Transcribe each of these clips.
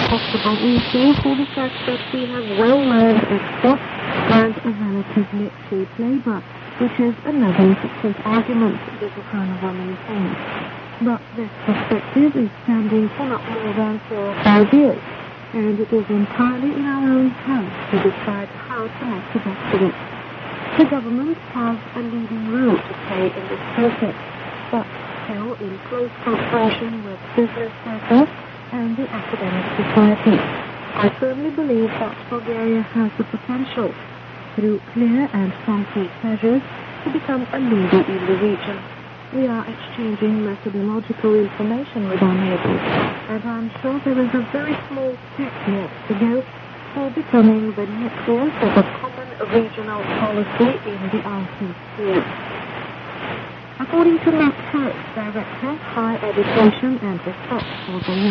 possible issue for the fact that we have well-known experts and a relatively cheap labor, which is another success argument that Carnival maintains. But this perspective is standing for not more than 4 or 5 years, and it is entirely in our own hands to decide how to make the best of it. The government has a leading role to play in this process, but still in close cooperation with business circles and the academic society. I firmly believe that Bulgaria has the potential, through clear and concrete measures, to become a leader in the region. We are exchanging methodological information with our neighbors, and I'm sure there is a very small step yet to go for becoming the nucleus of a common regional policy in the IT sphere. According to Matt Harris, Director, Higher Education and Research for the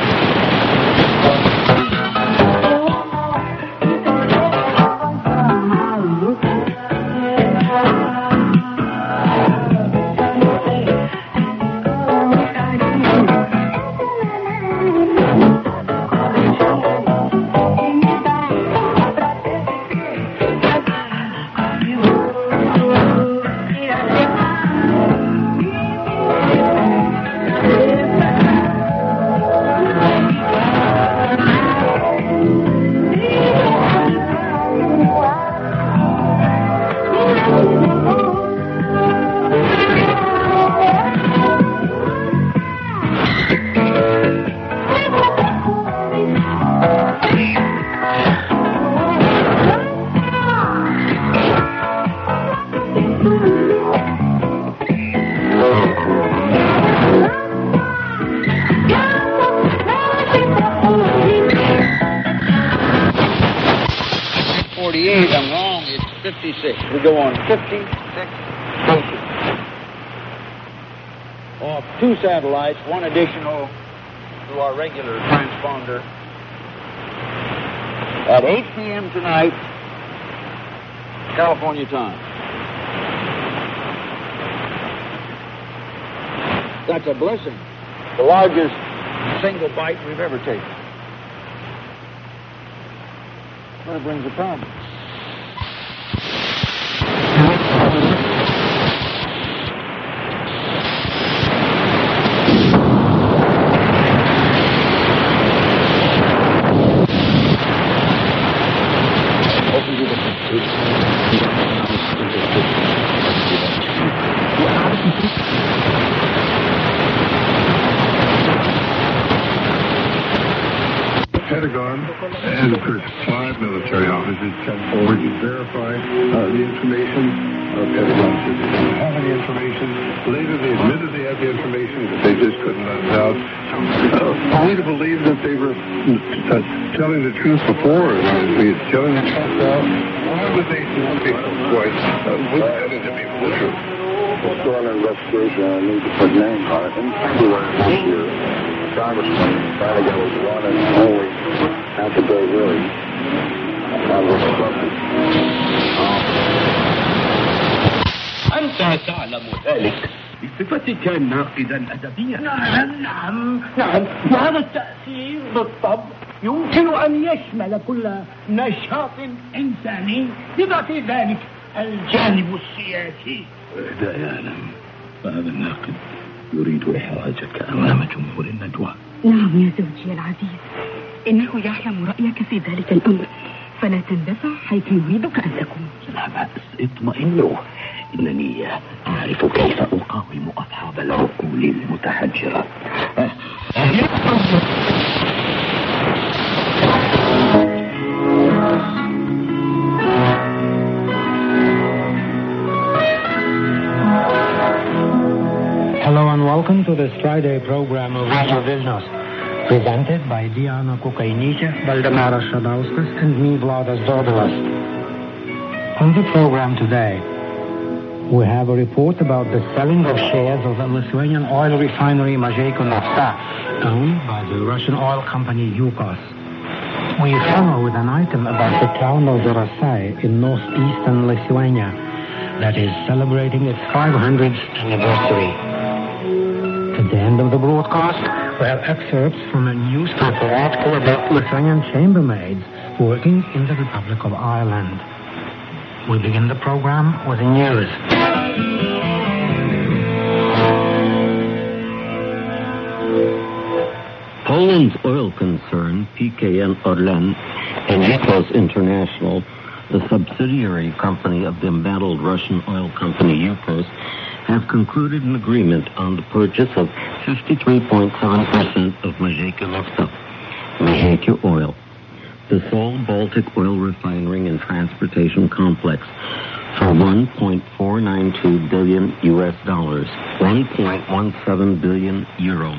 I'm wrong. It's 56. We go on 56 stations. Off 2 satellites, 1 additional to our regular transponder. At 8 p.m. tonight, California time. That's a blessing. The largest single bite we've ever taken. But it brings a problem. Pentagon and, of course, 5 military officers come forward to verify the information. Pentagon said they didn't have any information. Later, they admitted they had the information, but they just couldn't let it out. Are we to believe that they were telling the truth before? Telling the truth now? Why would they do people's voice? Wouldn't that to be the truth? We're still under investigation. I need to put names on it. In February this year, Congressman Flanagan was one and only antidote really. I was corrupted. أنت تعلم ذلك بصفتك ناقدا أدبيا. نعم وهذا التأثير بالطبع يمكن أن يشمل كل نشاط إنساني بما في ذلك الجانب السياسي. لا يعلم فهذا الناقد يريد إحراجك أمام جمهور الندوة. نعم يا زوجي العزيز، إنه يعلم رأيك في ذلك الأمر، فلا تندفع حيث يريدك أن تكون. لا بأس، اطمئنوا، إنني أعرف كيف أقاوم أصحاب العقول المتحجرة. Hello and welcome to this Friday program of Radio Vilnius, presented by Diana Kukainytė, Valdemaras Šadauskas, and me, Vladas Dobilas. On the program today, we have a report about the selling of shares of the Lithuanian oil refinery Mažeikių Nafta, owned by the Russian oil company Yukos. We follow with an item about the town of Zarasai in northeastern Lithuania that is celebrating its 500th anniversary. At the end of the broadcast, were excerpts from a newspaper article about Lithuanian chambermaids working in the Republic of Ireland. We begin the program with the news. Poland's oil concern, PKN Orlen, and Ypres International, the subsidiary company of the embattled Russian oil company Ypres, have concluded an agreement on the purchase of 53.7% of Mazeikia Nafta, Mazeikia Oil, the sole Baltic oil refining and transportation complex, for $1.492 billion US, 1.17 billion euro.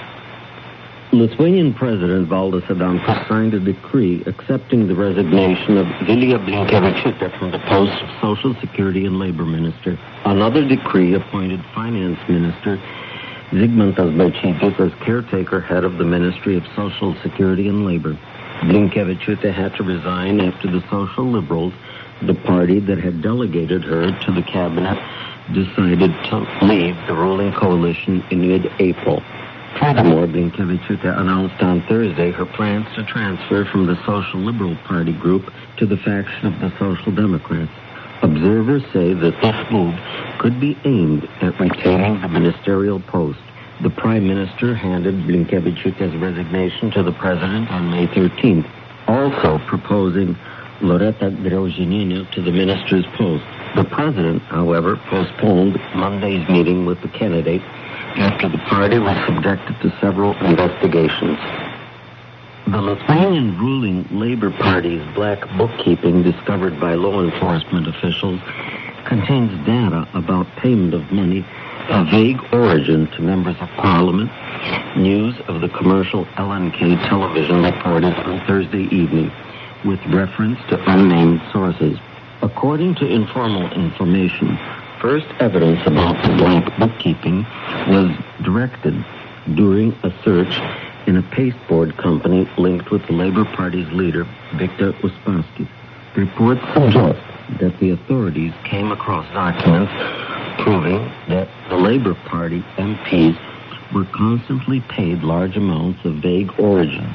Lithuanian President Valdas Adamkus signed a decree accepting the resignation of Vilija Blinkevičiūtė from the post of Social Security and Labor Minister. Another decree appointed Finance Minister Zigmantas Balčytis as caretaker head of the Ministry of Social Security and Labor. Blinkevičiūtė had to resign after the Social Liberals, the party that had delegated her to the cabinet, decided to leave the ruling coalition in mid-April. Furthermore, Blinkevičiūtė announced on Thursday her plans to transfer from the Social Liberal Party group to the faction of the Social Democrats. Observers say that this move could be aimed at retaining the ministerial post. The Prime Minister handed Blinkevičiūtė's resignation to the President on May 13th, also proposing Loreta Graužinienė to the minister's post. The President, however, postponed Monday's meeting with the candidate after the party was subjected to several investigations. The Lithuanian ruling Labour Party's black bookkeeping discovered by law enforcement officials contains data about payment of money of vague origin to members of Parliament. News of the commercial LNK television reported on Thursday evening with reference to unnamed sources. According to informal information, first evidence about the blank bookkeeping was directed during a search in a pasteboard company linked with the Labour Party's leader, Viktor Uspaskich. Reports suggest that the authorities came across documents proving that the Labour Party MPs were constantly paid large amounts of vague origin.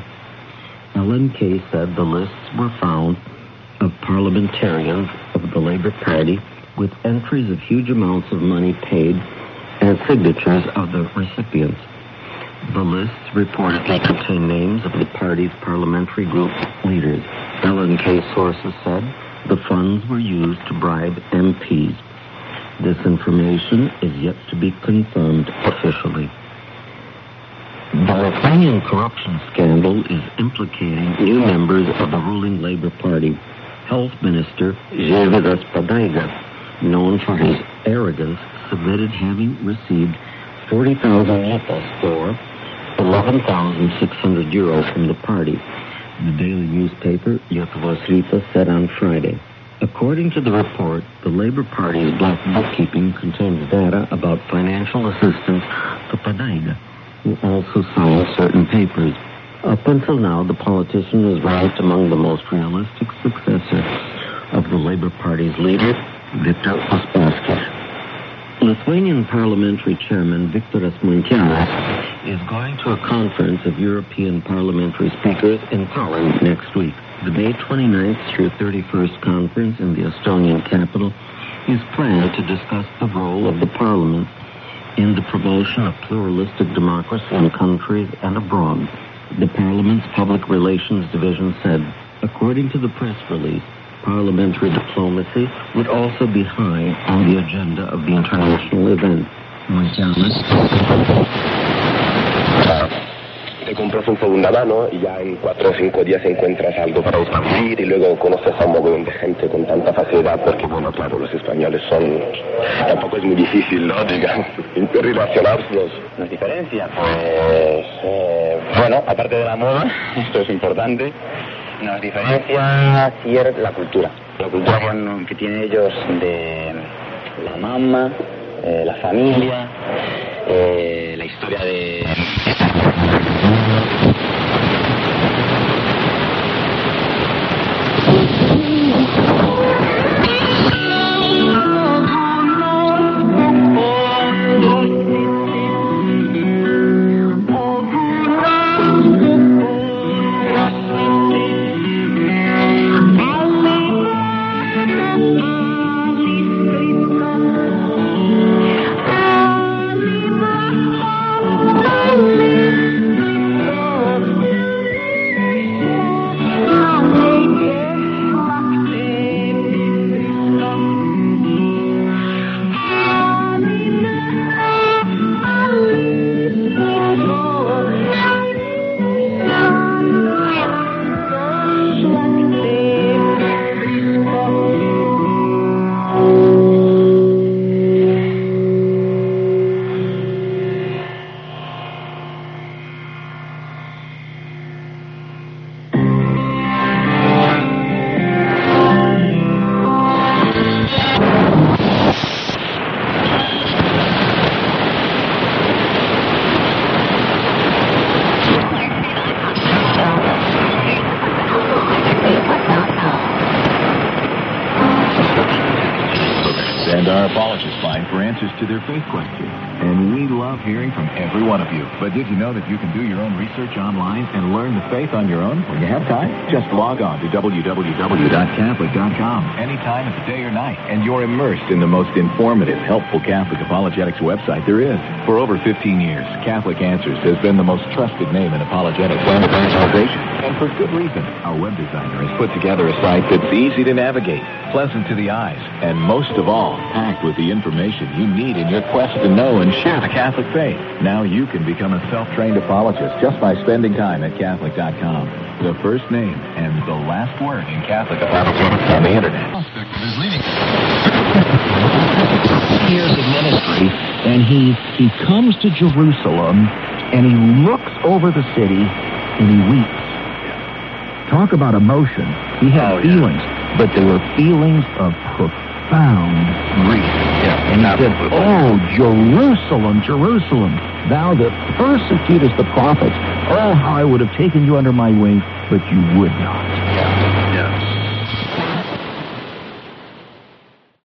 LNK said the lists were found of parliamentarians of the Labour Party with entries of huge amounts of money paid and signatures of the recipients. The lists reportedly contain names of the party's parliamentary group leaders. LNK sources said the funds were used to bribe MPs. This information is yet to be confirmed officially. The Lithuanian corruption scandal is implicating new members of the ruling Labour Party. Health Minister Žygimantas Padaiga, known for his arrogance, submitted having received 40,000 litas or 11,600 euros from the party, the daily newspaper Lietuvos Rytas said on Friday. According to the report, the Labour Party's black bookkeeping contains data about financial assistance to Padaiga, who also signed certain papers. Up until now, the politician was ranked among the most realistic successors of the Labour Party's leader, Viktor Uspaskich. Lithuanian parliamentary chairman Viktoras Monkevičius is going to a conference of European parliamentary speakers in Tallinn next week. The May 29th through 31st conference in the Estonian capital is planned to discuss the role of the parliament in the promotion of pluralistic democracy in countries and abroad. The Parliament's Public Relations Division said, according to the press release, parliamentary diplomacy would also be high on the agenda of the international event. Te compras un segunda mano y ya en 4 o 5 días encuentras algo para escribir y luego conoces a un montón de gente con tanta facilidad porque, bueno, claro, los españoles son... Tampoco es muy difícil, ¿no? Digamos, relacionarlos. ¿Nos diferencia? Pues, bueno, aparte de la moda, esto es importante, nos diferencia la cultura. La cultura que tienen ellos de la mamá, la familia, la historia de... our apologist line for answers to their faith questions. And we love hearing from every one of you. But did you know that you can do your own research online and learn the faith on your own when you have time? Just log on to www.catholic.com anytime of the day or night, and you're immersed in the most informative, helpful Catholic apologetics website there is. For over 15 years, Catholic Answers has been the most trusted name in apologetics and evangelization. And for good reason. Our web designer has put together a site that's easy to navigate, pleasant to the eyes, and most of all, packed with the information you need in your quest to know and share the Catholic faith. Now you can become a self-trained apologist just by spending time at Catholic.com. The first name and the last word in Catholic apologetics on the Internet. Years of ministry, and he comes to Jerusalem, and he looks over the city, and he weeps. Talk about emotion. He had feelings, but they were feelings of profound grief. Yeah, and he said, "Oh, Jerusalem, Jerusalem, thou that persecutest the prophets, oh, how I would have taken you under my wing, but you would not.